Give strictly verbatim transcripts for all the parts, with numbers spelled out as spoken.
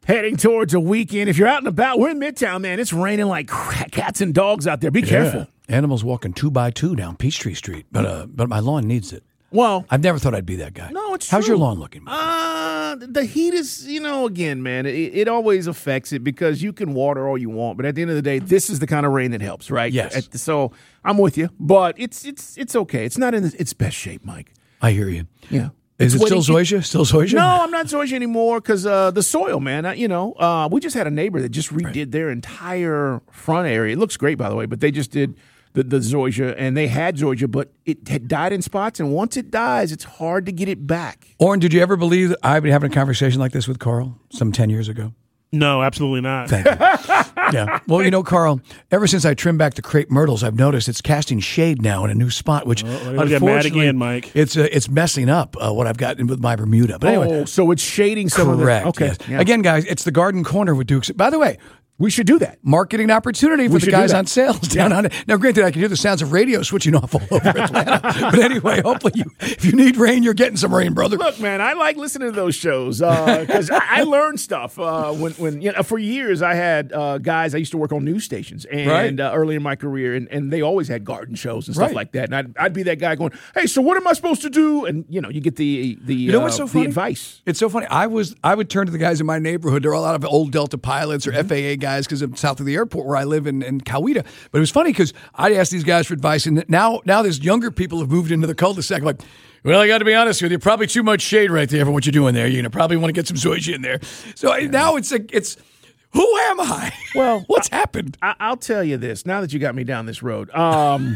heading towards a weekend. If you're out and about, we're in Midtown, man. It's raining like cats and dogs out there. Be Yeah. careful. Animals walking two by two down Peachtree Street, but uh, but my lawn needs it. Well, I've never thought I'd be that guy. no, it's How's true. your lawn looking? Uh, the heat is, you know, again, man, it, it always affects it because you can water all you want, but at the end of the day, this is the kind of rain that helps, right? Yes. At the- so I'm with you, but it's it's it's okay. It's not in its best shape, Mike. I hear you. Yeah. Is It's it still waiting- zoysia? Still zoysia? No, I'm not zoysia anymore because uh, the soil, man. I, you know, uh, we just had a neighbor that just redid right. their entire front area. It looks great, by the way, but they just did the, the zoysia, and they had zoysia, but it had died in spots, and once it dies, it's hard to get it back. Oren, did you ever believe that I've been having a conversation like this with Carl some ten years ago? No, absolutely not. Thank you. Yeah. Well, you know, Carl, ever since I trimmed back the crepe myrtles, I've noticed it's casting shade now in a new spot, which well, unfortunately, get mad again, Mike. It's uh, it's messing up uh, what I've got with my Bermuda. But anyway, oh, so it's shading some correct, of the okay. Yes. Yeah. Again, guys, it's the garden corner with Dukes. By the way, we should do that. Marketing opportunity for we the guys on sales down yeah. on it. Now, granted, I can hear the sounds of radio switching off all over Atlanta. But anyway, hopefully, you, if you need rain, you're getting some rain, brother. Look, man, I like listening to those shows because uh, I, I learned stuff. Uh, when, when you know, for years, I had uh, guys. I used to work on news stations, and right. uh, early in my career, and, and they always had garden shows and stuff right. like that. And I'd, I'd be that guy going, "Hey, so what am I supposed to do?" And you know, you get the the you know what's uh, so funny? the advice. It's so funny. I was I would turn to the guys in my neighborhood. They're all out of old Delta pilots or mm-hmm. F A A guys because I'm south of the airport where I live in, in Coweta. But it was funny because I'd ask these guys for advice, and now now there's younger people have moved into the cul-de-sac. I'm like, well, I got to be honest with you, probably too much shade right there for what you're doing there. You know, probably want to get some zoysia in there. So yeah. now it's like it's. Who am I? Well, what's I, happened? I, I'll tell you this. Now that you got me down this road, um,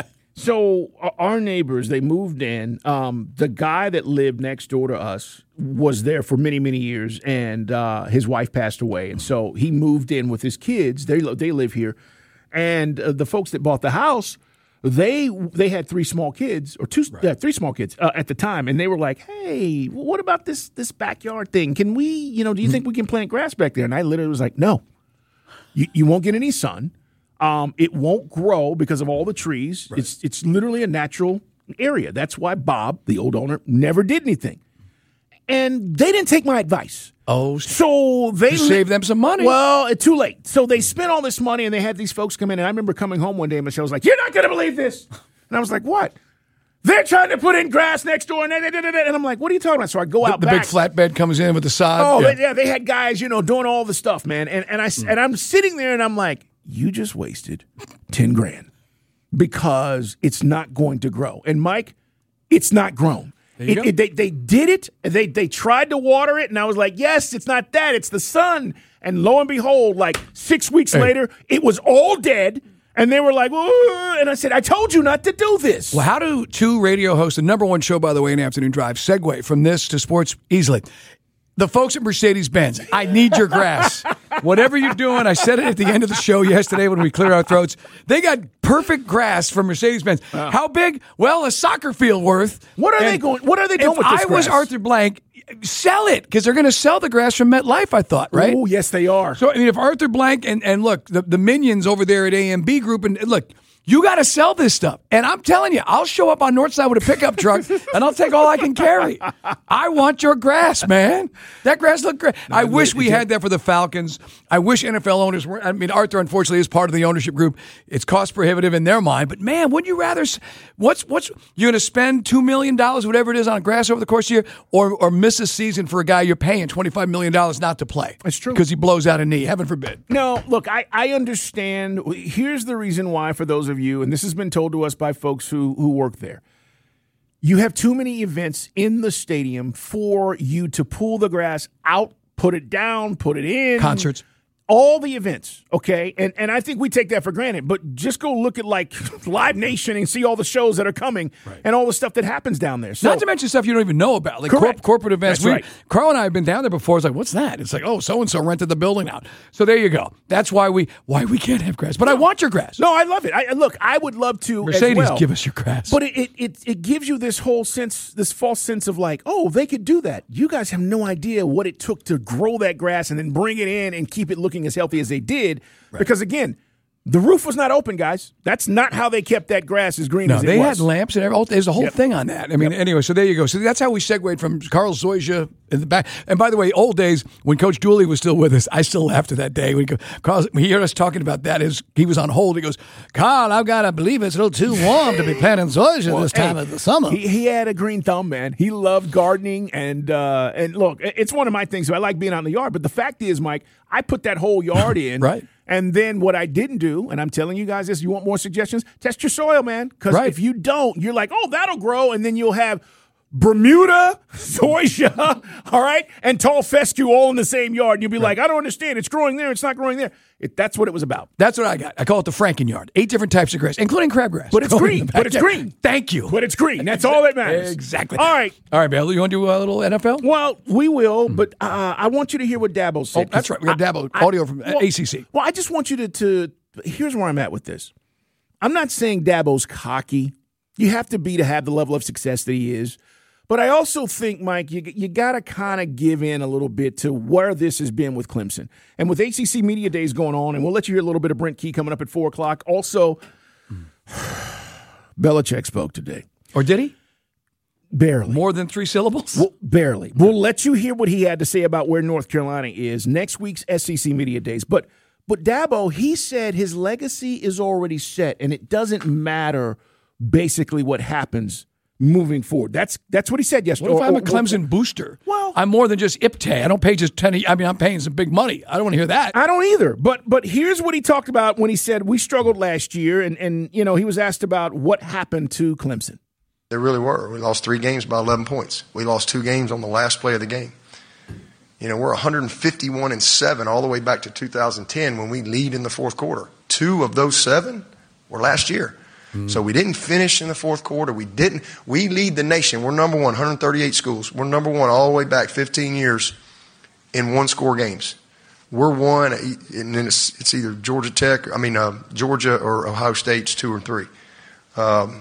so our neighbors, they moved in. Um, the guy that lived next door to us was there for many, many years, and uh, his wife passed away, and so he moved in with his kids. They they live here, and uh, the folks that bought the house, they they had three small kids or two right. uh, three small kids uh, at the time, and they were like, "Hey, what about this this backyard thing? Can we, you know, do you think we can plant grass back there?" And I literally was like, "No, you you won't get any sun. Um, it won't grow because of all the trees. Right. It's it's literally a natural area. That's why Bob, the old owner, never did anything." And they didn't take my advice. Oh, so they li- saved them some money. Well, too late. So they spent all this money, and they had these folks come in. And I remember coming home one day, and Michelle was like, "You're not going to believe this." And I was like, "What?" They're trying to put in grass next door, and, and I'm like, "What are you talking about?" So I go out the, the back. big flatbed comes in with the sod. Oh, yeah. They, yeah, they had guys, you know, doing all the stuff, man. And and I mm. and I'm sitting there, and I'm like, "You just wasted ten grand because it's not going to grow." And Mike, it's not grown. It, it, they they did it. They they tried to water it, and I was like, "Yes, it's not that. It's the sun." And lo and behold, like six weeks hey. later, it was all dead. And they were like, "Ooh," and I said, "I told you not to do this." Well, how do two radio hosts, the number one show, by the way, in Afternoon Drive, segue from this to sports easily? The folks at Mercedes-Benz, I need your grass. Whatever you're doing, I said it at the end of the show yesterday when we cleared our throats. They got perfect grass from Mercedes-Benz. Uh, How big? Well, a soccer field worth. What are and they going? What are they doing if with this I grass? was Arthur Blank, sell it because they're going to sell the grass from MetLife. I thought, right? Oh, yes, they are. So, I mean, if Arthur Blank and and look, the, the minions over there at A M B Group, and look. You got to sell this stuff. And I'm telling you, I'll show up on Northside with a pickup truck, and I'll take all I can carry. I want your grass, man. That grass looked great. No, I wish we had that for the Falcons. I wish N F L owners were. I mean, Arthur, unfortunately, is part of the ownership group. It's cost prohibitive in their mind. But, man, wouldn't you rather – what's what's you're going to spend two million dollars, whatever it is, on grass over the course of the year, or, or miss a season for a guy you're paying twenty-five million dollars not to play? It's true. Because he blows out a knee, heaven forbid. No, look, I, I understand. Here's the reason why for those of you, and this has been told to us by folks who, who work there. You have too many events in the stadium for you to pull the grass out, put it down, put it in. Concerts. All the events, okay? And and I think we take that for granted. But just go look at, like, Live Nation and see all the shows that are coming right. and all the stuff that happens down there. So, not to mention stuff you don't even know about, like corp- corporate events. That's we, right. Carl and I have been down there before. It's like, what's that? It's like, oh, so-and-so rented the building out. So there you go. That's why we why we can't have grass. But no. I want your grass. No, I love it. I, look, I would love to Mercedes, as well. give us your grass. But it, it, it, it gives you this whole sense, this false sense of like, oh, they could do that. You guys have no idea what it took to grow that grass and then bring it in and keep it looking as healthy as they did. Right. Because, again, The roof was not open, guys. That's not how they kept that grass as green no, as it they was. had lamps and everything. There's a whole Yep. thing on that. I mean, Yep. anyway, so there you go. So that's how we segued from Carl Zoysia in the back. And by the way, old days when Coach Dooley was still with us, I still laughed at that day when he, Carl, when he heard us talking about that. Is he was on hold? He goes, "Carl, I've got to believe it's a little too warm to be planting Zoysia Well, this time hey, of the summer." He, he had a green thumb, man. He loved gardening, and uh, and look, it's one of my things. I like being out in the yard, but the fact is, Mike, I put that whole yard in, Right. And then what I didn't do, and I'm telling you guys this, you want more suggestions? Test your soil, man. Because Right. if you don't, you're like, oh, that'll grow, and then you'll have Bermuda, Zoysia, all right, and tall fescue all in the same yard. And you'll be like, I don't understand. It's growing there. It's not growing there. It, that's what it was about. That's what I got. I call it the Franken yard. Eight different types of grass, including crabgrass. But it's Going green. in the But it's backyard. green. Thank you. But it's green. That's all that matters. Exactly. All right. All right, Bill, you want to do a little N F L? Well, we will, but uh, I want you to hear what Dabo said. Oh, that's right. We got I- Dabo I- audio from well, A C C. Well, I just want you to, to. Here's where I'm at with this. I'm not saying Dabo's cocky. You have to be to have the level of success that he is. But I also think, Mike, you, you got to kind of give in a little bit to where this has been with Clemson. And with A C C Media Days going on, and we'll let you hear a little bit of Brent Key coming up at four o'clock. Also, Belichick spoke today. Or did he? Barely. More than three syllables? Well, barely. We'll let you hear what he had to say about where North Carolina is next week's S E C Media Days. But but Dabo, he said his legacy is already set, and it doesn't matter basically what happens moving forward. That's that's what he said yesterday. What if I'm a Or- or- Clemson booster? Well- I'm more than just I P T A. I don't pay just ten. I mean, I'm paying some big money. I don't want to hear that. I don't either. But but here's what he talked about when he said we struggled last year, and and you know he was asked about what happened to Clemson. There really were. We lost three games by eleven points. We lost two games on the last play of the game. You know, we're one hundred fifty-one and seven all the way back to two thousand ten when we lead in the fourth quarter. Two of those seven were last year. Mm. So we didn't finish in the fourth quarter. We didn't. We lead the nation. We're number one, one hundred thirty-eight schools. We're number one all the way back fifteen years in one-score games. We're one, and then it's, it's either Georgia Tech, I mean uh, Georgia or Ohio State's two or three. Um,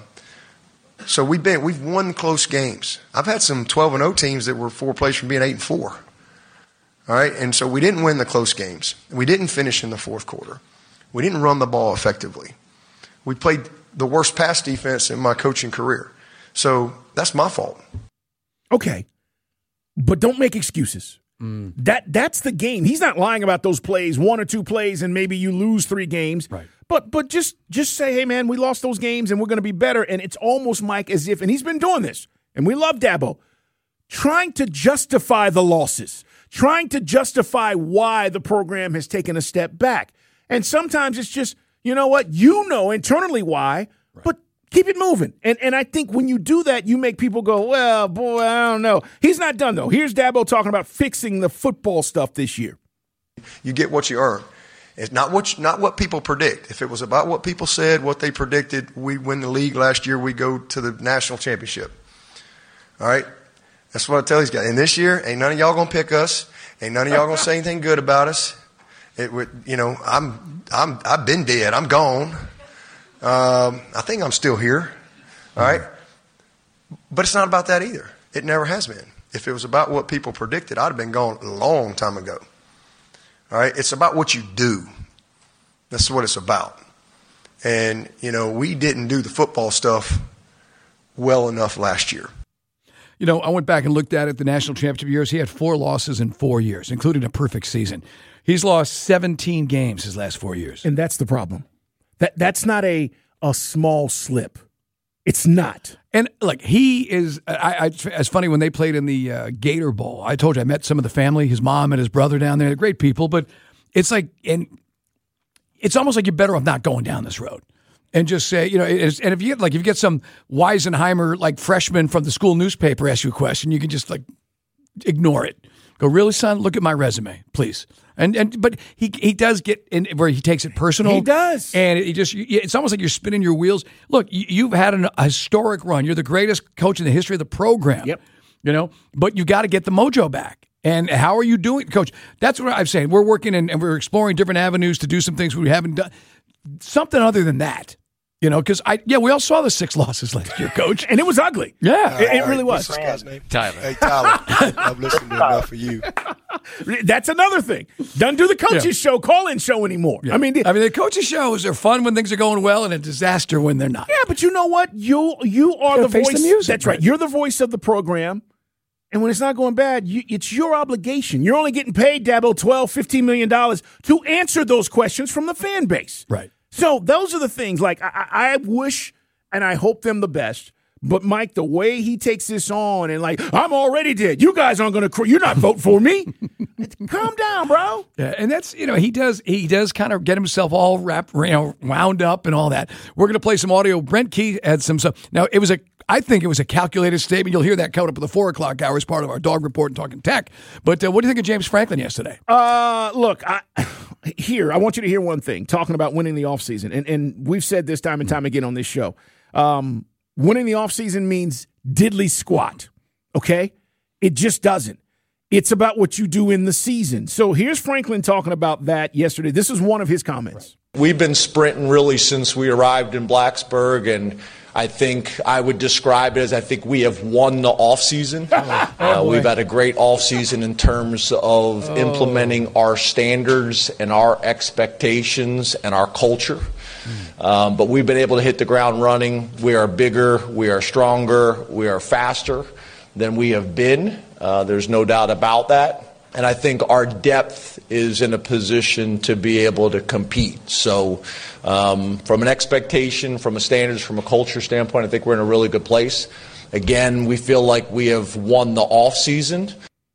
so we've been we've won close games. I've had some twelve and oh teams that were four plays from being eight and four. All right, and so we didn't win the close games. We didn't finish in the fourth quarter. We didn't run the ball effectively. We played the worst pass defense in my coaching career. So that's my fault. Okay, but don't make excuses. Mm. That that's the game. He's not lying about those plays, one or two plays, and maybe you lose three games. Right. But but just just say, hey man, we lost those games and we're going to be better. And it's almost, Mike, as if, and he's been doing this, and we love Dabo, trying to justify the losses, trying to justify why the program has taken a step back. And sometimes it's just, you know what, you know internally why, right. but keep it moving. And and I think when you do that, you make people go, well, boy, I don't know. He's not done, though. Here's Dabo talking about fixing the football stuff this year. You get what you earn. It's not what, not what people predict. If it was about what people said, what they predicted, we win the league last year, we go to the national championship. All right? That's what I tell these guys. And this year, ain't none of y'all going to pick us. Ain't none of y'all going to say anything good about us. It would, you know, I'm, I'm, I've been dead. I'm gone. Um, I think I'm still here. All right? But it's not about that either. It never has been. If it was about what people predicted, I'd have been gone a long time ago. All right? It's about what you do. That's what it's about. And, you know, we didn't do the football stuff well enough last year. You know, I went back and looked at it the national championship years. He had four losses in four years, including a perfect season. He's lost seventeen games his last four years. And that's the problem. That That's not a, a small slip. It's not. And, like, he is – I, I, it's funny when they played in the uh, Gator Bowl. I told you I met some of the family, his mom and his brother down there. They're great people. But it's like – and it's almost like you're better off not going down this road. And just say, you know, it's, and if you get like if you get some Weisenheimer like freshman from the school newspaper ask you a question, you can just like ignore it. Go, really, son? Look at my resume, please. And and but he he does get in where he takes it personal. He does, and it just it's almost like you're spinning your wheels. Look, you've had an, a historic run. You're the greatest coach in the history of the program. Yep. You know, but you got to get the mojo back. And how are you doing, Coach? That's what I'm saying. We're working in, and we're exploring different avenues to do some things we haven't done. Something other than that. You know, because I yeah, we all saw the six losses last year, Coach, and it was ugly. Yeah, it, it really was. What's this guy's name? Tyler. Hey, Tyler, I've listened to enough of you. That's another thing. Doesn't do the coaches Yeah. show, call-in show anymore. Yeah. I mean, I mean, the coaches shows are fun when things are going well and a disaster when they're not. yeah, but you know what? You you are the face voice. the music, that's right. right. You're the voice of the program. And when it's not going bad, you, it's your obligation. You're only getting paid, Dabo, twelve, fifteen million dollars to answer those questions from the fan base. Right. So those are the things. Like, I, I wish and I hope them the best. But, Mike, the way he takes this on and, like, I'm already dead. You guys aren't going to – you're not voting for me. Calm down, bro. Yeah, and that's, you know, he does he does kind of get himself all wrapped, you know, wound up and all that. We're going to play some audio. Brent Key had some stuff. Now, it was a – I think it was a calculated statement. You'll hear that coming up at the four o'clock hour as part of our Dog Report and Talking Tech. But uh, what do you think of James Franklin yesterday? Uh, look, I, here, I want you to hear one thing, talking about winning the offseason. And, and we've said this time and time again on this show. Um, winning the offseason means diddly squat, okay? It just doesn't. It's about what you do in the season. So here's Franklin talking about that yesterday. This is one of his comments. We've been sprinting really since we arrived in Blacksburg, and I think I would describe it as I think we have won the offseason. Uh, we've had a great offseason in terms of oh. implementing our standards and our expectations and our culture. Um, but we've been able to hit the ground running. We are bigger, we are stronger, we are faster than we have been. Uh, there's no doubt about that. And I think our depth is in a position to be able to compete. So um, from an expectation, from a standards, from a culture standpoint, I think we're in a really good place. Again, we feel like we have won the offseason.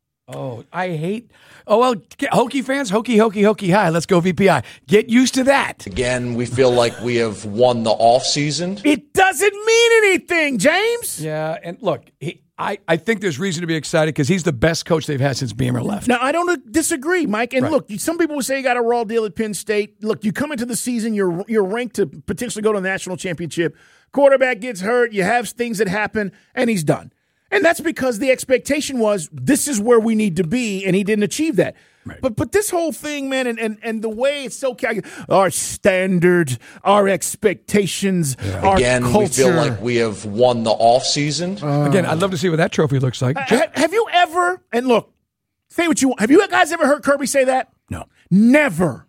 Oh, I hate – oh, well, Hokie fans, Hokie, Hokie, Hokie high. Let's go V P I. Get used to that. Again, we feel like we have won the offseason. It doesn't mean anything, James. Yeah, and look, he, I, I think there's reason to be excited because he's the best coach they've had since Beamer left. Now, I don't disagree, Mike. And Right. look, some people will say you got a raw deal at Penn State. Look, you come into the season, you're you're ranked to potentially go to the national championship. Quarterback gets hurt, you have things that happen, and he's done. And that's because the expectation was this is where we need to be, and he didn't achieve that. Right. But but this whole thing, man, and, and, and the way it's so calculated, our standards, our expectations, yeah. our Again, culture. we feel like we have won the offseason. Uh, Again, I'd love to see what that trophy looks like. Uh, have you ever, and look, say what you want, have you guys ever heard Kirby say that? No. Never.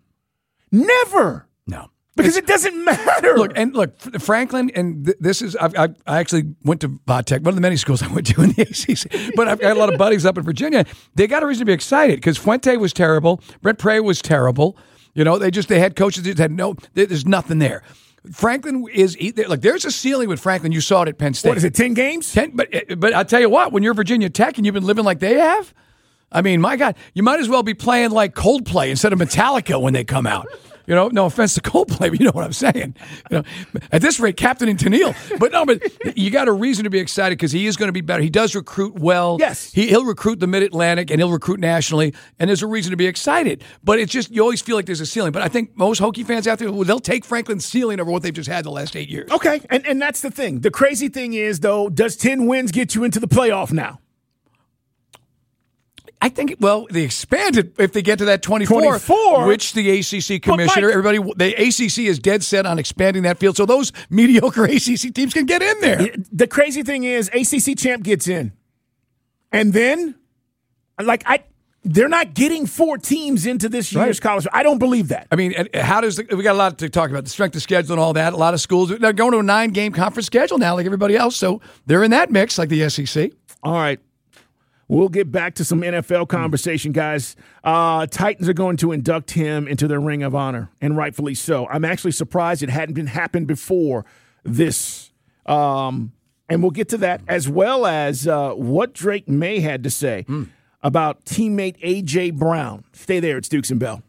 Never. No. Because it's, it doesn't matter. Look, and look, Franklin, and th- this is, I've, I've, I actually went to Vodtech, one of the many schools I went to in the A C C, but I've got a lot of buddies up in Virginia. They got a reason to be excited because Fuente was terrible. Brent Pray was terrible. You know, they just, they had coaches that had no, there's nothing there. Franklin is, like, there's a ceiling with Franklin. You saw it at Penn State. What is it, ten games? ten, but, but I'll tell you what, when you're Virginia Tech and you've been living like they have, I mean, my God, you might as well be playing like Coldplay instead of Metallica when they come out. You know, no offense to Coldplay, but you know what I'm saying. You know, at this rate, Captain and Tennille. But no, but you got a reason to be excited because he is going to be better. He does recruit well. Yes. He, he'll recruit the Mid-Atlantic and he'll recruit nationally, and there's a reason to be excited. But it's just, you always feel like there's a ceiling. But I think most Hokie fans out there, well, they'll take Franklin's ceiling over what they've just had the last eight years. Okay, and, and that's the thing. The crazy thing is, though, does ten wins get you into the playoff now? I think, well, they expanded if they get to that twenty-four, twenty-four which the A C C commissioner, Mike, everybody, the A C C is dead set on expanding that field so those mediocre A C C teams can get in there. The crazy thing is, A C C champ gets in. And then, like, I, they're not getting four teams into this year's Right. college. I don't believe that. I mean, how does the, we got a lot to talk about, the strength of schedule and all that. A lot of schools, they're going to a nine-game conference schedule now like everybody else, so they're in that mix like the S E C. All right. We'll get back to some N F L conversation, guys. Uh, Titans are going to induct him into their Ring of Honor, and rightfully so. I'm actually surprised it hadn't been happened before this. Um, and we'll get to that, as well as uh, what Drake May had to say mm. about teammate A J. Brown. Stay there. It's Dukes and Bell.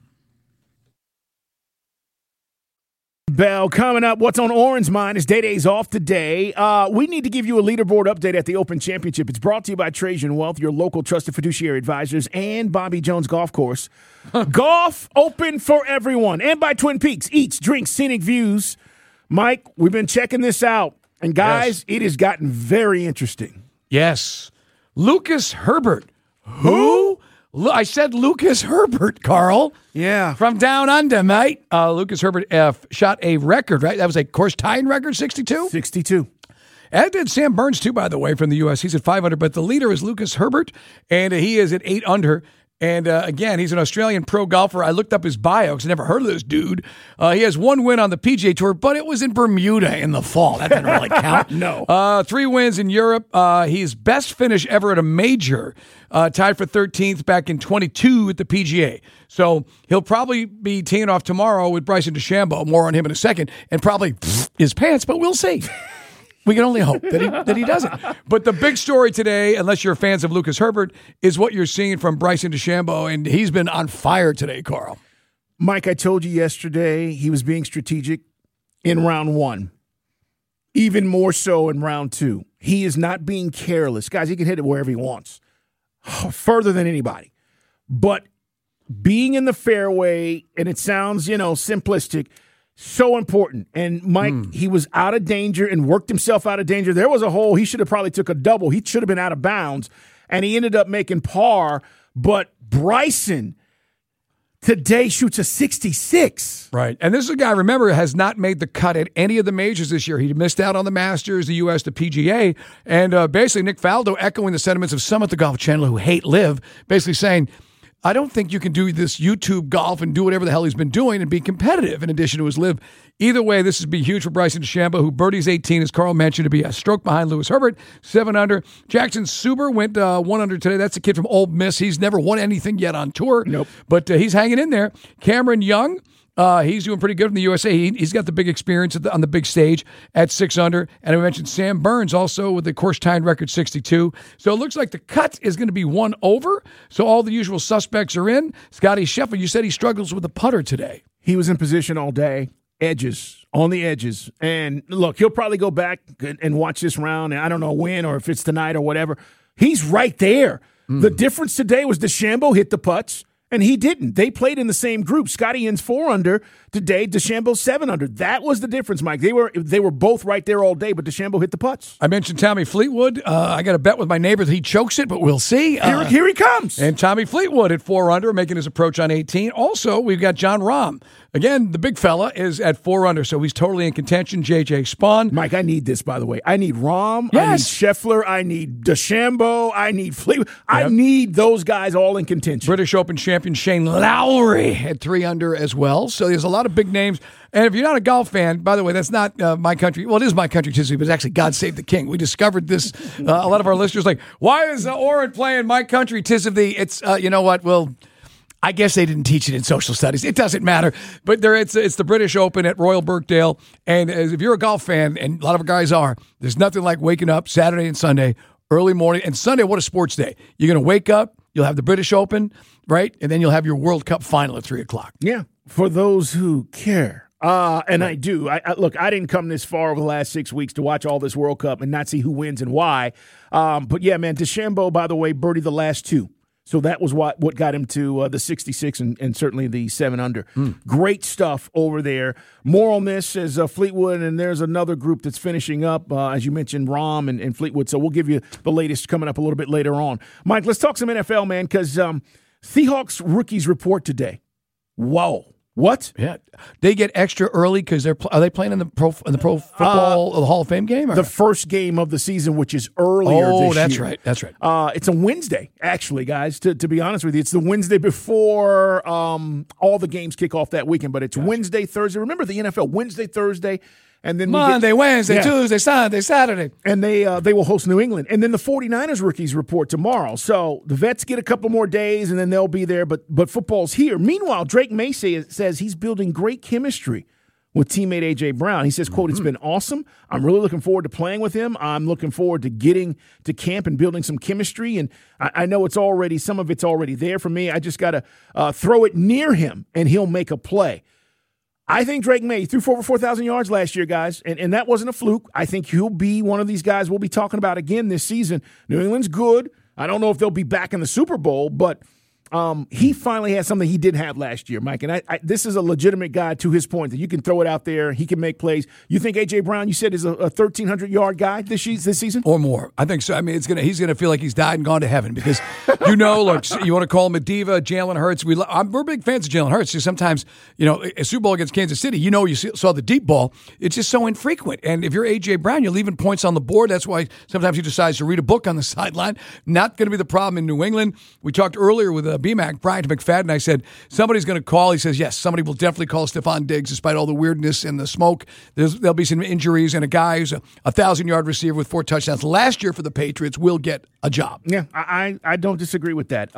Bell, coming up, what's on Oren's mind is Day-Day's off today. Uh, we need to give you a leaderboard update at the Open Championship. It's brought to you by Trajan Wealth, your local trusted fiduciary advisors, and Bobby Jones Golf Course. Golf open for everyone. And by Twin Peaks, Eats, Drinks, Scenic Views. Mike, we've been checking this out. And guys, yes. It has gotten very interesting. Yes. Lucas Herbert. Who? I said Lucas Herbert, Carl. Yeah. From down under, mate. Uh, Lucas Herbert uh, shot a record, right? That was a course tying record, sixty-two? sixty-two. As did Sam Burns, too, by the way, from the U S. He's at five under, but the leader is Lucas Herbert, and he is at eight under. And uh, again, he's an Australian pro golfer. I looked up his bio because I never heard of this dude. Uh, he has one win on the P G A Tour, but it was in Bermuda in the fall. That didn't really count. No. Uh, three wins in Europe. Uh, his best finish ever at a major, uh, tied for thirteenth back in twenty-two at the P G A. So he'll probably be teeing off tomorrow with Bryson DeChambeau. More on him in a second. And probably his pants, but we'll see. We can only hope that he that he doesn't. But the big story today, unless you're fans of Lucas Herbert, is what you're seeing from Bryson DeChambeau, and he's been on fire today, Carl. Mike, I told you yesterday he was being strategic in round one, even more so in round two. He is not being careless. Guys, he can hit it wherever he wants, further than anybody. But being in the fairway, and it sounds, you know, simplistic, so important. And Mike, mm. he was out of danger and worked himself out of danger. There was a hole. He should have probably took a double. He should have been out of bounds, and he ended up making par. But Bryson today shoots a sixty-six. Right. And this is a guy, remember, has not made the cut at any of the majors this year. He missed out on the Masters, the U S, the P G A. And uh, basically, Nick Faldo echoing the sentiments of some at the Golf Channel who hate Liv, basically saying, I don't think you can do this YouTube golf and do whatever the hell he's been doing and be competitive in addition to his live. Either way, this would be huge for Bryson DeChambeau, who birdies eighteen, as Carl mentioned, to be a stroke behind Lewis Herbert, seven under. Jackson Suber went uh, one under today. That's a kid from Ole Miss. He's never won anything yet on tour. Nope. But uh, he's hanging in there. Cameron Young, Uh, he's doing pretty good in the U S A. He, he's got the big experience at the, on the big stage at six under. And I mentioned Sam Burns also with the course tying record sixty-two. So it looks like the cut is going to be one over. So all the usual suspects are in. Scotty Scheffler, you said he struggles with the putter today. He was in position all day, edges, on the edges. And look, he'll probably go back and watch this round. And I don't know when or if it's tonight or whatever. He's right there. Mm. The difference today was DeChambeau hit the putts. And he didn't. They played in the same group. Scotty Inn's four under today. DeChambeau seven under. That was the difference, Mike. They were they were both right there all day, but DeChambeau hit the putts. I mentioned Tommy Fleetwood. Uh, I got a bet with my neighbor that he chokes it, but we'll see. Uh, here, here he comes. And Tommy Fleetwood at four under, making his approach on eighteen. Also, we've got John Rahm. Again, the big fella is at four under, so he's totally in contention. J J Spawn. Mike, I need this, by the way. I need Rahm. Yes. I need Scheffler. I need DeChambeau. I need Fleetwood. Yep. I need those guys all in contention. British Open champion Shane Lowry at three under as well. So there's a lot of big names. And if you're not a golf fan, by the way, that's not uh, my country. Well, it is my country, Tisby, but it's actually God Save the King. We discovered this. Uh, a lot of our listeners like, why is uh, Oren playing my country, Tisby? It's, uh, you know what, well... I guess they didn't teach it in social studies. It doesn't matter. But there, it's it's the British Open at Royal Birkdale. And as if you're a golf fan, and a lot of our guys are, there's nothing like waking up Saturday and Sunday, early morning. And Sunday, what a sports day. You're going to wake up, you'll have the British Open, right? And then you'll have your World Cup final at three o'clock. Yeah, for those who care. Uh, and right. I do. I, I, look, I didn't come this far over the last six weeks to watch all this World Cup and not see who wins and why. Um, but, yeah, man, DeChambeau, by the way, birdied the last two. So that was what, what got him to uh, the sixty-six and, and certainly the seven under. Mm. Great stuff over there. More on this is uh, Fleetwood, and there's another group that's finishing up, uh, as you mentioned, Rahm and, and Fleetwood. So we'll give you the latest coming up a little bit later on. Mike, let's talk some N F L, man, because um, Seahawks rookies report today. Whoa. What? Yeah, they get extra early because they're are they playing in the pro in the pro football uh, the Hall of Fame game? Or? The first game of the season, which is earlier. Oh, this that's year. right. That's right. Uh, it's a Wednesday, actually, guys. To to be honest with you, it's the Wednesday before um, all the games kick off that weekend. But it's gotcha. Wednesday, Thursday. Remember the N F L Wednesday, Thursday. And then Monday, get, Wednesday, yeah. Tuesday, Sunday, Saturday. And they uh, they will host New England. And then the 49ers rookies report tomorrow. So the vets get a couple more days, and then they'll be there. But but football's here. Meanwhile, Drake May say, says he's building great chemistry with teammate A J. Brown. He says, quote, "It's been awesome. I'm really looking forward to playing with him. I'm looking forward to getting to camp and building some chemistry. And I, I know it's already, some of it's already there for me. I just got to uh, throw it near him, and he'll make a play." I think Drake May threw for over four thousand yards last year, guys, and, and that wasn't a fluke. I think he'll be one of these guys we'll be talking about again this season. New England's good. I don't know if they'll be back in the Super Bowl, but um, he finally has something he didn't have last year, Mike. And I, I, this is a legitimate guy to his point that you can throw it out there. He can make plays. You think A J. Brown, you said, is a, a thirteen hundred yard guy this, this season? Or more. I think so. I mean, it's gonna. he's going to feel like he's died and gone to heaven because, you know, like you want to call him a diva, Jalen Hurts. We, I'm, we're big fans of Jalen Hurts. So sometimes, you know, a Super Bowl against Kansas City, you know, you saw the deep ball. It's just so infrequent. And if you're A J. Brown, you're leaving points on the board. That's why sometimes he decides to read a book on the sideline. Not going to be the problem in New England. We talked earlier with uh, uh, B-Mac, Brian McFadden. I said, somebody's going to call. He says, yes, somebody will definitely call Stephon Diggs despite all the weirdness and the smoke. There's, there'll be some injuries, and a guy who's a, a thousand-yard receiver with four touchdowns last year for the Patriots will get a job. Yeah, I, I don't disagree with that.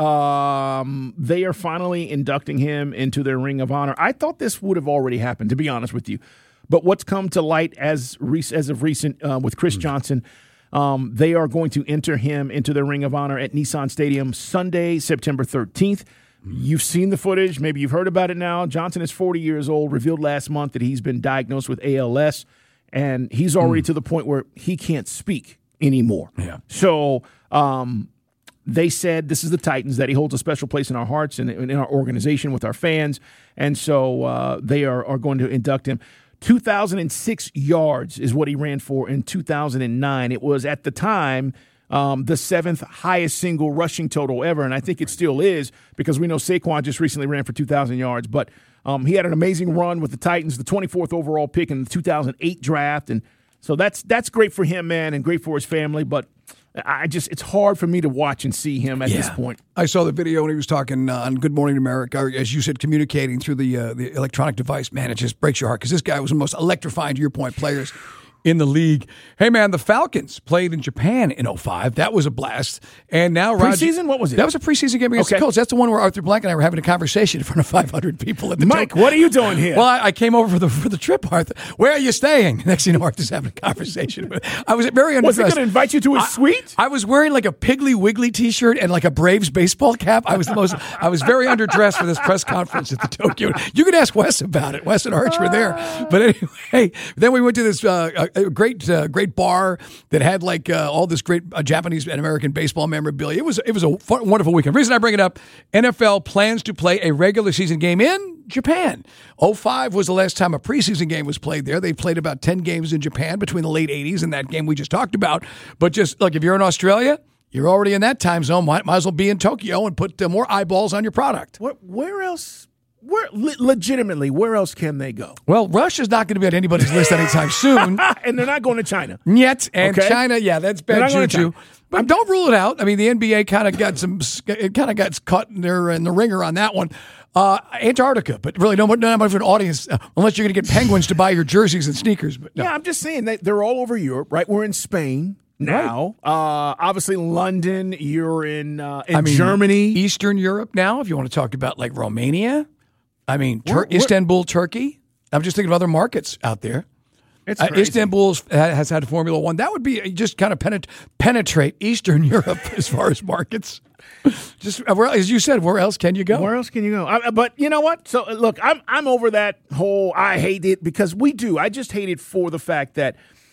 Um, they are finally inducting him into their Ring of Honor. I thought this would have already happened, to be honest with you. But what's come to light as as of recent uh, with Chris mm-hmm. Johnson, um, they are going to enter him into their Ring of Honor at Nissan Stadium Sunday, September thirteenth. Mm-hmm. You've seen the footage. Maybe you've heard about it now. Johnson is forty years old, revealed last month that he's been diagnosed with A L S, and he's already mm. to the point where he can't speak anymore. Yeah. So um, they said this is the Titans, that he holds a special place in our hearts and in our organization with our fans, and so uh, they are, are going to induct him. two thousand six yards is what he ran for in two thousand nine. It was, at the time, um, the seventh highest single rushing total ever, and I think it still is because we know Saquon just recently ran for two thousand yards. But um, he had an amazing run with the Titans, the twenty-fourth overall pick in the two thousand eight draft, and so that's that's great for him, man, and great for his family. But I just it's hard for me to watch and see him at yeah. this point. I saw the video when he was talking uh, on Good Morning America, or as you said, communicating through the uh, the electronic device. Man, it just breaks your heart because this guy was the most electrifying, to your point, players in the league. Hey, man, the Falcons played in Japan in oh five. That was a blast. And now Roger, preseason? What was it? That was a preseason game against okay. the Colts. That's the one where Arthur Blank and I were having a conversation in front of five hundred people at the Mike, Joke. what are you doing here? Well, I, I came over for the for the trip, Arthur. Where are you staying? Next thing you know, Arthur's having a conversation. I was very underdressed. Was he going to invite you to his I, suite? I was wearing like a Piggly Wiggly T-shirt and like a Braves baseball cap. I was the most. I was very underdressed for this press conference at the Tokyo. You could ask Wes about it. Wes and Arch were there. But anyway, then we went to this uh, a great uh, great bar that had like uh, all this great uh, Japanese and American baseball memorabilia. It was it was a fun, wonderful weekend. The reason I bring it up, N F L plans to play a regular season game in Japan. oh five was the last time a preseason game was played there. They played about ten games in Japan between the late eighties and that game we just talked about. But just look, if you're in Australia, you're already in that time zone. Might, might as well be in Tokyo and put uh, more eyeballs on your product. Where, where else? Where le- legitimately? Where else can they go? Well, Russia's not going to be on anybody's list anytime soon, and they're not going to China yet. And okay? China, yeah, that's bad juju. But I'm, don't rule it out. I mean, the N B A kind of got some, it kind of got caught in, their, in the ringer on that one. Uh, Antarctica, but really no, not much of an audience uh, unless you're going to get penguins to buy your jerseys and sneakers. But no. Yeah, I'm just saying that they're all over Europe, right? We're in Spain now. Right. Uh, obviously, London. You're in uh, in I mean, Germany, Eastern Europe now. If you want to talk about like Romania, I mean Tur- we're, we're, Istanbul, Turkey. I'm just thinking of other markets out there. It's uh, Istanbul has had Formula One. That would be just kind of penet- penetrate Eastern Europe as far as markets. Just where, as you said, where else can you go? Where else can you go? I, but you know what? So look, I'm I'm over that whole. I hate it because we do. I just hate it for the fact that,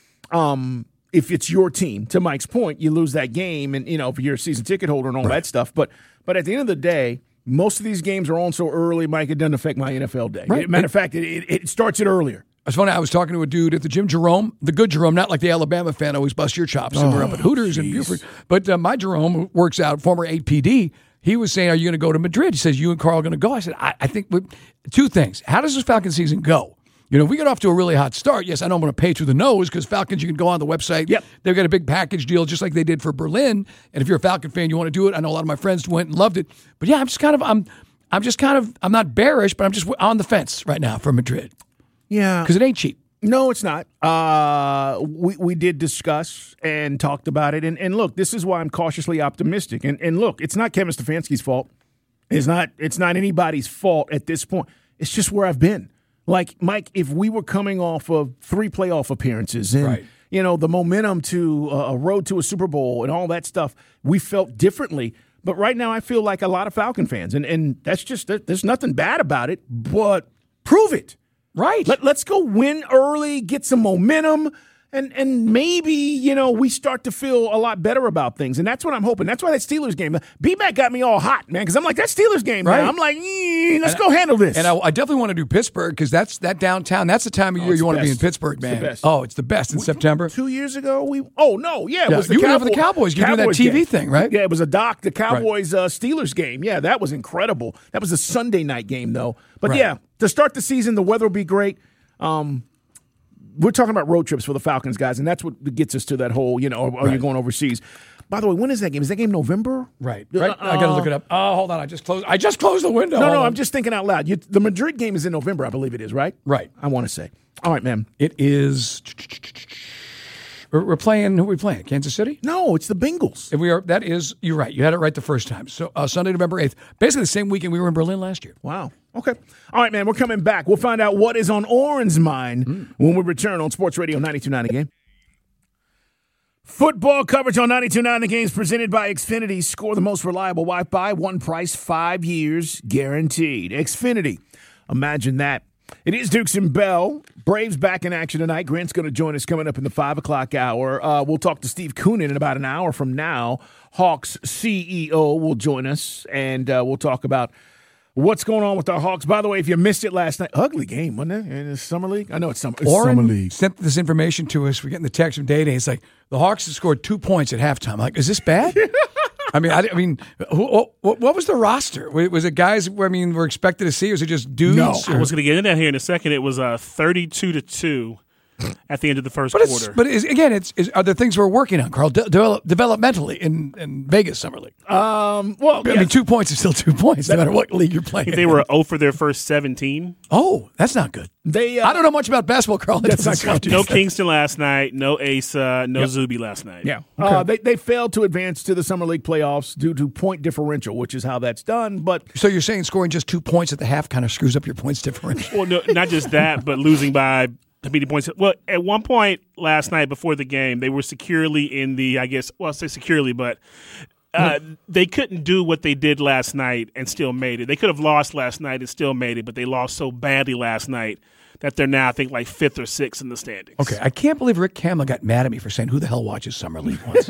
um, if it's your team, to Mike's point, you lose that game, and you know if you're a season ticket holder and all right. that stuff. But but at the end of the day, most of these games are on so early, Mike. It doesn't affect my N F L day. Right. Matter of fact, it, it, it starts it earlier. It's funny. I was talking to a dude at the gym, Jerome, the good Jerome, not like the Alabama fan always bust your chops. And oh, we're up at Hooters in Buford. But uh, my Jerome, who works out, former A P D, he was saying, are you going to go to Madrid? He says, you and Carl are going to go. I said, I, I think we, two things. How does this Falcon season go? You know, if we get off to a really hot start, yes, I know I'm going to pay through the nose because Falcons, you can go on the website. Yep. They've got a big package deal just like they did for Berlin. And if you're a Falcon fan, you want to do it. I know a lot of my friends went and loved it. But yeah, I'm just kind of, I'm, I'm just kind of, I'm not bearish, but I'm just on the fence right now for Madrid. Yeah. Because it ain't cheap. No, it's not. Uh, we we did discuss and talked about it, and, and look, this is why I'm cautiously optimistic. And and look, it's not Kevin Stefanski's fault. It's not. It's not anybody's fault at this point. It's just where I've been. Like Mike, if we were coming off of three playoff appearances and right. you know the momentum to a road to a Super Bowl and all that stuff, we felt differently. But right now, I feel like a lot of Falcon fans, and and that's just there's nothing bad about it. But prove it. Right. Let, let's go win early, get some momentum, and and maybe, you know, we start to feel a lot better about things. And that's what I'm hoping. That's why that Steelers game, B-Mac got me all hot, man, because I'm like, that Steelers game, right. man. I'm like, mm, let's and, go handle this. And I, I definitely want to do Pittsburgh because that's that downtown. That's the time of oh, year you want best. to be in Pittsburgh, man. It's the best. Oh, it's the best in we, September. Two years ago, we – oh, no, yeah. It yeah, was the you Cowboys, were for the Cowboys. You were doing that T V game. thing, right? Yeah, it was a doc, the Cowboys right. uh, Steelers game. Yeah, that was incredible. That was a Sunday night game, though. But, right. yeah, to start the season, the weather will be great. Um We're talking about road trips for the Falcons, guys, and that's what gets us to that whole, you know, are, are right. you going overseas? By the way, when is that game? Is that game November? Right. right. Uh, I got to look it up. Oh, hold on. I just closed. I just closed the window. No, Hold no, on. I'm just thinking out loud. You, the Madrid game is in November, I believe it is, right? Right. I want to say. All right, man. It is. We're, we're playing. Who are we playing? Kansas City? No, it's the Bengals. If we are. That is. You're right. You had it right the first time. So uh, Sunday, November eighth. Basically the same weekend we were in Berlin last year. Wow. Okay. All right, man. We're coming back. We'll find out what is on Oren's mind mm. when we return on Sports Radio ninety-two point nine The Game. Football coverage on ninety-two point nine The Game is presented by Xfinity. Score the most reliable Wi-Fi. One price, five years guaranteed. Xfinity. Imagine that. It is Dukes and Bell. Braves back in action tonight. Grant's going to join us coming up in the five o'clock hour. Uh, we'll talk to Steve Koonin in about an hour from now. Hawks C E O will join us, and uh, we'll talk about what's going on with our Hawks. By the way, if you missed it last night, ugly game, wasn't it? In the Summer League? I know it's, summer, it's Oren Summer League. Sent this information to us. We're getting the text from Day Day. It's like, the Hawks have scored two points at halftime. I'm like, is this bad? I mean, I, I mean, who, what, what was the roster? Was it guys? I mean, we're expected to see, or was it just dudes? No, I was going to get into that here in a second. It was uh, thirty-two to two at the end of the first but it's, quarter. But it's, again, it's, it's are the things we're working on, Carl, de- develop, developmentally in, in Vegas Summer League. Um, well, I yes. mean, two points is still two points, no matter what league you're playing. They were zero for their first seventeen. Oh, that's not good. They, uh, I don't know much about basketball, Carl. That's not count. No Kingston last night. No Asa. No yep. Zuby last night. Yeah. Okay. Uh, they, they failed to advance to the Summer League playoffs due to point differential, which is how that's done. But So you're saying scoring just two points at the half kind of screws up your points differential? Well, no, not just that, but losing by how many points? Well, at one point last night before the game, they were securely in the, I guess, well, I'll say securely, but uh, they couldn't do what they did last night and still made it. They could have lost last night and still made it, but they lost so badly last night that they're now, I think, like fifth or sixth in the standings. Okay, I can't believe Rick Kamla got mad at me for saying, who the hell watches Summer League once?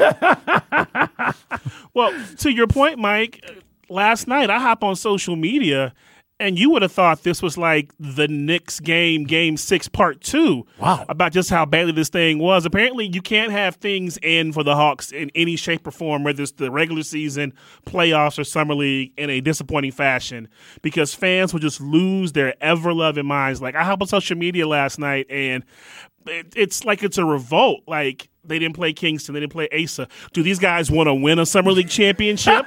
Well, to your point, Mike, last night I hop on social media, and you would have thought this was like the Knicks game, game six, part two. Wow. About just how badly this thing was. Apparently, you can't have things end for the Hawks in any shape or form, whether it's the regular season, playoffs, or Summer League, in a disappointing fashion, because fans will just lose their ever-loving minds. Like, I hopped on social media last night, and it, it's like it's a revolt. Like, they didn't play Kingston. They didn't play Asa. Do these guys want to win a Summer League championship?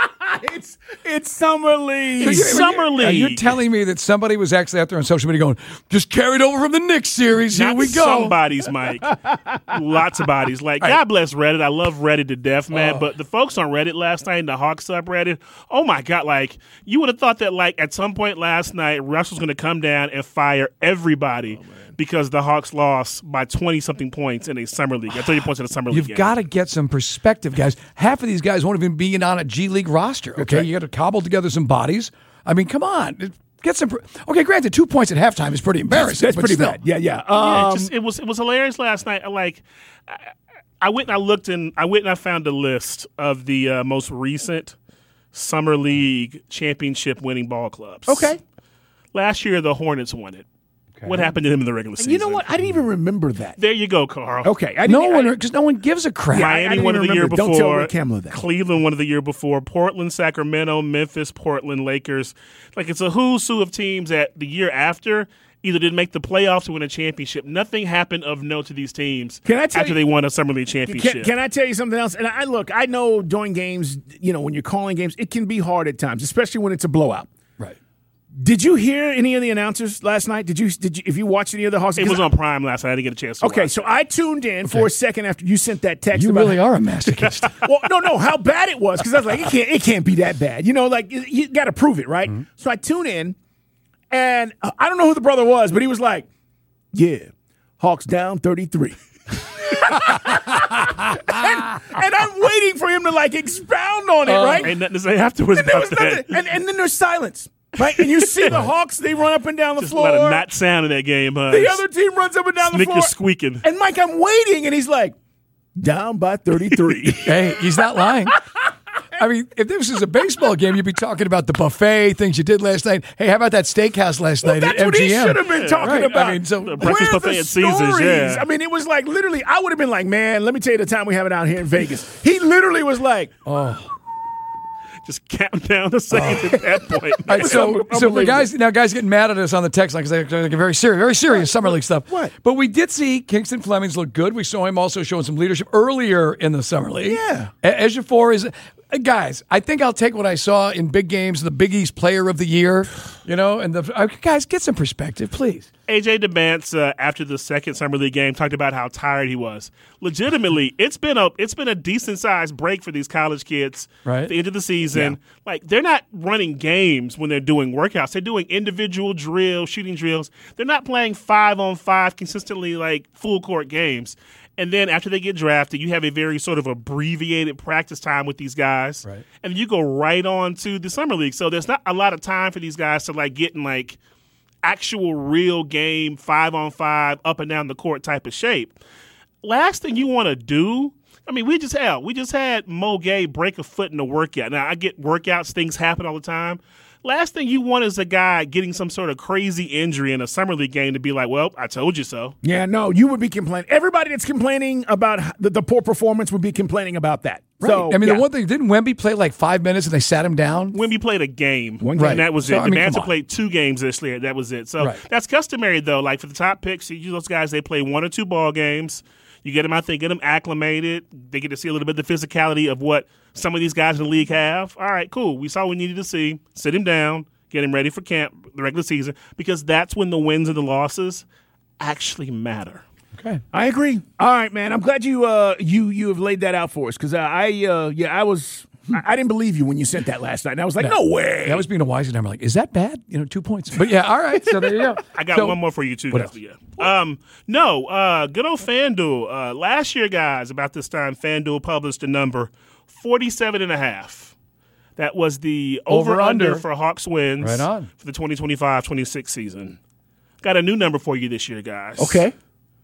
it's it's Summer League. It's Summer League. Are you telling me that somebody was actually out there on social media going, just carried over from the Knicks series? Here Not we go. Some bodies, Mike. Lots of bodies. Like, God bless Reddit. I love Reddit to death, man. Oh. But the folks on Reddit last night, the Hawks subreddit, oh my God, like, you would have thought that, like, at some point last night, Russ was going to come down and fire everybody. Oh, because the Hawks lost by twenty-something points in a Summer League. At thirty points in a Summer League You've game. You've got to get some perspective, guys. Half of these guys won't even be on a G League roster, okay? okay. You got to cobble together some bodies. I mean, come on. Get some. Okay, granted, two points at halftime is pretty embarrassing. That's, that's pretty still. bad. Yeah, yeah. Um, yeah it, just, it was it was hilarious last night. Like, I, I went and I looked and I went and I found a list of the uh, most recent Summer League championship winning ball clubs. Okay. Last year, the Hornets won it. What happened to him in the regular season? You know what? I didn't even remember that. There you go, Carl. Okay. I no one, because no one gives a crap. Miami won of the year before. Don't tell Rick Kamla that. Cleveland won of the year before. Portland, Sacramento, Memphis, Portland, Lakers. Like, it's a who's who of teams that the year after either didn't make the playoffs or win a championship. Nothing happened of note to these teams can I tell after you, they won a Summer League championship. Can, can I tell you something else? And I look, I know during games, you know, when you're calling games, it can be hard at times, especially when it's a blowout. Right. Did you hear any of the announcers last night? Did you? Did you? If you watched any of the Hawks, it was on Prime last night. I didn't get a chance to okay, watch so it. I tuned in okay. for a second after you sent that text. You about really are a masochist. Well, no, no, how bad it was, because I was like, it can't, it can't be that bad. You know, like you, you got to prove it, right? Mm-hmm. So I tune in, and uh, I don't know who the brother was, but he was like, "Yeah, Hawks down thirty-three." and, and I'm waiting for him to like expound on it, uh, right? Ain't nothing to say afterwards and about that. Nothing, and, and then there's silence. Right, and you see the Hawks, they run up and down the Just floor. Just let a not sound in that game, huh? The other team runs up and down Snick the floor. You're squeaking. And Mike, I'm waiting, and he's like, down by thirty-three. Hey, he's not lying. I mean, if this was a baseball game, you'd be talking about the buffet, things you did last night. Hey, how about that steakhouse last well, night that's at M G M? What he should have been talking right. about. I mean, so the breakfast buffet at Caesars, yeah. I mean, it was like literally, I would have been like, man, let me tell you the time we have it out here in Vegas. He literally was like, oh. just count down the seconds at that point. All right, so, so for guys now, guys getting mad at us on the text line because they're very serious, very serious summer league stuff. What? But we did see Kingston Flemings look good. We saw him also showing some leadership earlier in the summer league. Yeah. Ejiofor is. Guys, I think I'll take what I saw in big games, the Big East Player of the Year, you know, and the uh, guys, get some perspective, please. A J DeBance, uh, after the second summer league game, talked about how tired he was. Legitimately, it's been a it's been a decent sized break for these college kids. Right. At the end of the season, Yeah. like they're not running games when they're doing workouts. They're doing individual drills, shooting drills. They're not playing five on five consistently, like full court games. And then after they get drafted, you have a very sort of abbreviated practice time with these guys. Right. And you go right on to the summer league. So there's not a lot of time for these guys to like get in like actual real game, five on five, up and down the court type of shape. Last thing you want to do, I mean, we just had we just had Mo Gay break a foot in a workout. Now I get workouts, things happen all the time. Last thing you want is a guy getting some sort of crazy injury in a summer league game to be like, well, I told you so. Yeah, no, you would be complaining. Everybody that's complaining about the, the poor performance would be complaining about that. Right. So, I mean, yeah. the one thing, didn't Wemby play like five minutes and they sat him down? Wemby played a game. One game. And that was So, it. I mean, DeManza come on. played two games this year. That was it. So Right. that's customary, though. Like for the top picks, you those guys, they play one or two ball games. You get them out there, get them acclimated. They get to see a little bit of the physicality of what some of these guys in the league have. All right, cool. We saw what we needed to see. Sit him down. Get him ready for camp, the regular season, because that's when the wins and the losses actually matter. Okay. I agree. All right, man. I'm glad you uh you you have laid that out for us because uh, I uh yeah I was I, I didn't believe you when you sent that last night. And I was like, no way. I was being a wise and I'm like, is that bad? You know, two points. But yeah, all right. So there you go. I got So- one more for you, too. What guys. else? Yeah. Um, no, uh, good old FanDuel. Uh, last year, guys, about this time, FanDuel published a number, forty-seven and a half. That was the over-under Over-under. for Hawks wins Right on. for the twenty twenty-five twenty-six season. Got a new number for you this year, guys. Okay.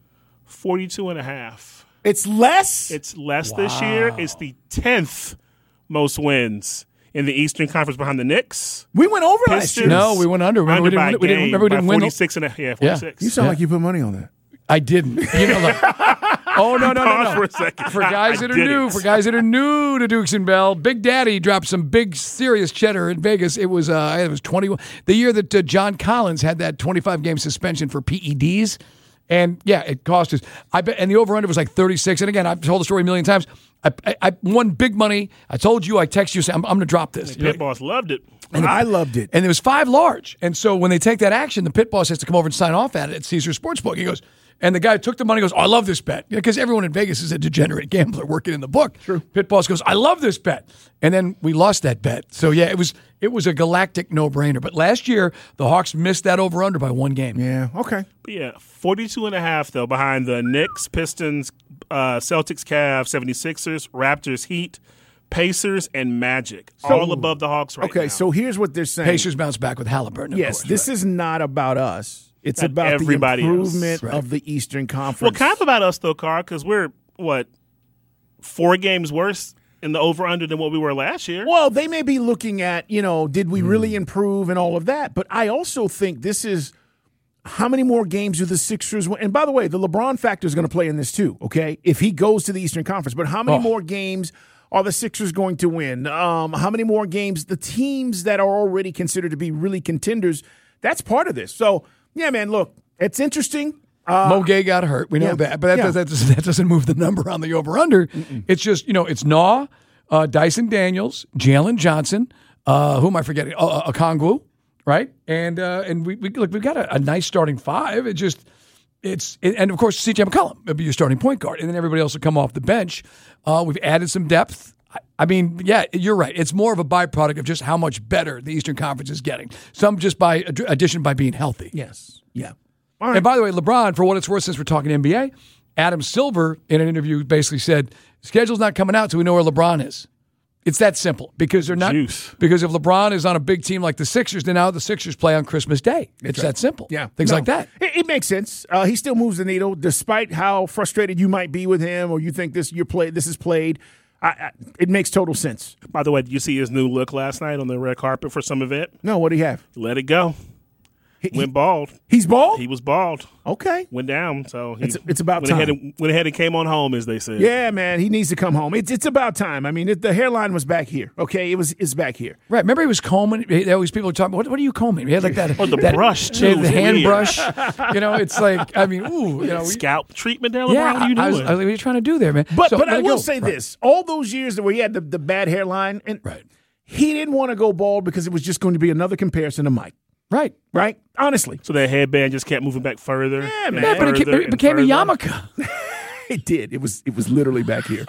forty-two and a half. It's less. It's less this year. It's the tenth most wins in the Eastern Conference behind the Knicks. we went over last Pistons. year. No, we went under. Remember, Under we by didn't, a we didn't, game remember we didn't by win. the- forty-six and a yeah, forty-six. You sound Yeah. like you put money on that. I didn't. You know, look. Oh, no, no, no, Pause no. for a second. For guys I that are did new, it. for guys that are new to Dukes and Bell, Big Daddy dropped some big, serious cheddar in Vegas. It was uh, it was twenty-one the year that uh, John Collins had that twenty-five game suspension for P E Ds, and yeah, it cost us. I bet, and the over under was like thirty-six. And again, I've told the story a million times. I, I, I won big money. I told you. I text you. Say, I'm, I'm going to drop this. The Pit Boss loved it. And I loved it. And it was five large. And so when they take that action, the pit boss has to come over and sign off at it at Caesar Sportsbook. He goes, and the guy took the money and goes, oh, I love this bet. Because everyone in Vegas is a degenerate gambler working in the book. True. Pit boss goes, I love this bet. And then we lost that bet. So yeah, it was it was a galactic no-brainer. But last year, the Hawks missed that over-under by one game. Yeah. Okay. But yeah, forty-two and a half, though, behind the Knicks, Pistons, uh, Celtics, Cavs, seventy-sixers, Raptors, Heat, Pacers, and Magic. all above the Hawks right Okay. now. So here's what they're saying. Pacers bounced back with Halliburton, of Yes. course. This is not about us. It's Not about the everybody else. improvement Right. of the Eastern well, Conference. kind of about us, though, Carr, because we're, what, four games worse in the over-under than what we were last year. Well, they may be looking at, you know, did we Hmm. really improve and all of that. But I also think this is how many more games do the Sixers win? And by the way, the LeBron factor is going to play in this too, okay? If he goes to the Eastern Conference. But how many Oh. more games are the Sixers going to win? Um, how many more games? The teams that are already considered to be really contenders, that's part of this. So, yeah, man, look, it's interesting. Uh, Mo Gay got hurt. We know yeah. that. But that, Yeah. does, that, doesn't, that doesn't move the number on the over-under. It's just, you know, it's Naw, uh, Dyson Daniels, Jalen Johnson, uh, who am I forgetting? Uh, uh, Okongwu, right? And uh, and we, we look, we've got a, a nice starting five. It just, it's, and of course, C J McCollum will be your starting point guard. And then everybody else will come off the bench. Uh, we've added some depth. I, I mean, yeah, you're right. It's more of a byproduct of just how much better the Eastern Conference is getting. Some just by ad- addition by being healthy. yes. Yeah. And by the way, LeBron, for what it's worth, since we're talking N B A, Adam Silver in an interview basically said, schedule's not coming out till we know where LeBron is. It's that simple because they're not. Juice. Because if LeBron is on a big team like the Sixers, then now the Sixers play on Christmas Day. It's that simple. Yeah. Things No, like that. It, it makes sense. Uh, he still moves the needle, despite how frustrated you might be with him, or you think this you're play this is played. I, I, it makes total sense. By the way, did you see his new look last night on the red carpet for some event? No, what do you have? Let it go. He, Went bald. He's bald? He was bald. Okay. Went down. So he It's, it's about went time. ahead, and, went ahead and came on home, as they said. Yeah, man, he needs to come home. It's it's about time. I mean, it, the hairline was back here. Okay, it was it's back here. Right. Remember he was combing? There always people were talking, what, what are you combing? He had like that. Or the that, brush, too. yeah, The was hand weird. brush. You know, it's like, I mean, ooh. You know, we- Scalp treatment there, LeBron? yeah, What are you I, I was, doing? I was like, what are you trying to do there, man? But So, but let I it will go. say Right. this: all those years where he had the, the bad hairline, and Right. he didn't want to go bald because it was just going to be another comparison to Mike. Right. Right? Honestly, So that headband just kept moving back further. Yeah, and man. Yeah, but it, further ca- it and became a further. yarmulke. it did. It was it was literally back here,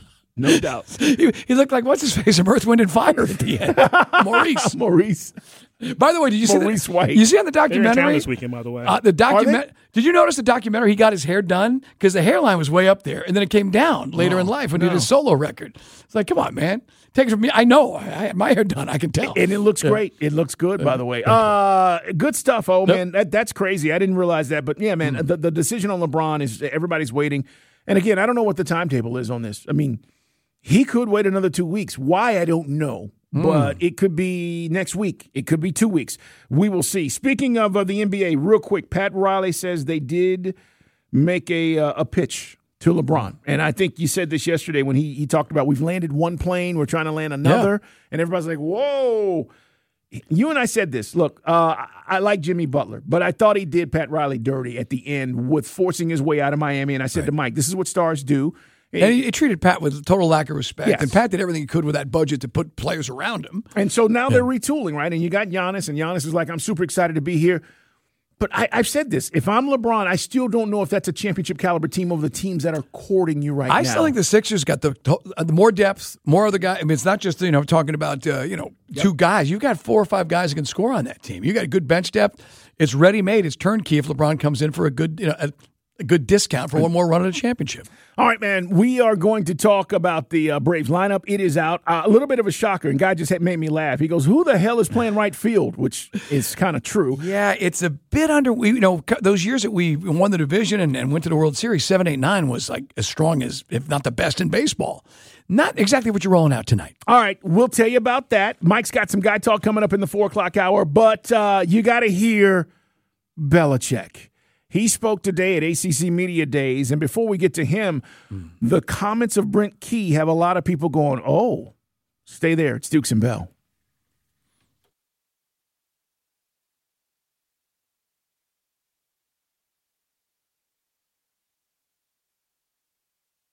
no doubt. he, he looked like, what's his face, from Earth, Wind, and Fire at the end. Maurice. Maurice. By the way, did you see Maurice the, White. You see on the They're in town documentary? this weekend, by the way. Uh, the Are document. Did you notice the documentary? He got his hair done because the hairline was way up there, and then it came down later in life when he did his solo record. It's like, come on, man, take it from me. I know I I had my hair done. I can tell, And it looks great. It looks good, by the way. Uh, good stuff, oh, man. That, that's crazy. I didn't realize that. But, yeah, man, the, the decision on LeBron is everybody's waiting. And, again, I don't know what the timetable is on this. I mean, he could wait another two weeks. Why, I don't know. But it could be next week. It could be two weeks. We will see. Speaking of uh, the N B A, real quick, Pat Riley says they did make a uh, a pitch to LeBron. And I think you said this yesterday when he, he talked about we've landed one plane, we're trying to land another. And everybody's like, whoa. You and I said this. Look, uh, I, I like Jimmy Butler, but I thought he did Pat Riley dirty at the end with forcing his way out of Miami. And I said Right. to Mike, this is what stars do. and he, he treated Pat with total lack of respect. Yes. And Pat did everything he could with that budget to put players around him. And so now they're retooling, right? And you got Giannis, and Giannis is like, I'm super excited to be here. But I, I've said this. If I'm LeBron, I still don't know if that's a championship caliber team over the teams that are courting you right I now. still think the Sixers got the, the more depth, more other guys. I mean, it's not just, you know, talking about, uh, you know, two guys. You've got four or five guys that can score on that team. You got good bench depth. It's ready-made. It's turnkey if LeBron comes in for a good, you know, a, a good discount for one more run at a championship. All right, man. We are going to talk about the uh, Braves lineup. It is out. Uh, a little bit of a shocker, and guy just had made me laugh. He goes, "Who the hell is playing right field?" Which is kind of true. Yeah, it's a bit under. We, you know, those years that we won the division and, and went to the World Series, seven, eight, nine was like as strong as, if not the best in baseball. Not exactly what you're rolling out tonight. All right, we'll tell you about that. Mike's got some guy talk coming up in the four o'clock hour, but uh, you got to hear Belichick. He spoke today at A C C Media Days, and before we get to him, mm. the comments of Brent Key have a lot of people going, "Oh, stay there, it's Dukes and Bell."